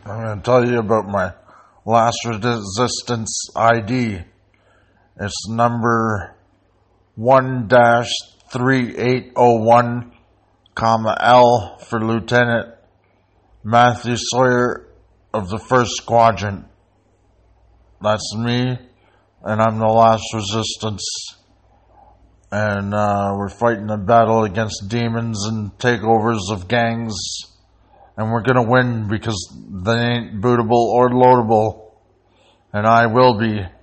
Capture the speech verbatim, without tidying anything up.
I'm going to tell you about my last resistance I D. It's number one dash three eight oh one, comma L for Lieutenant Matthew Sawyer of the first Quadrant. That's me, and I'm the last resistance. And uh, we're fighting a battle against demons and takeovers of gangs. And we're going to win because they ain't bootable or loadable. And I will be.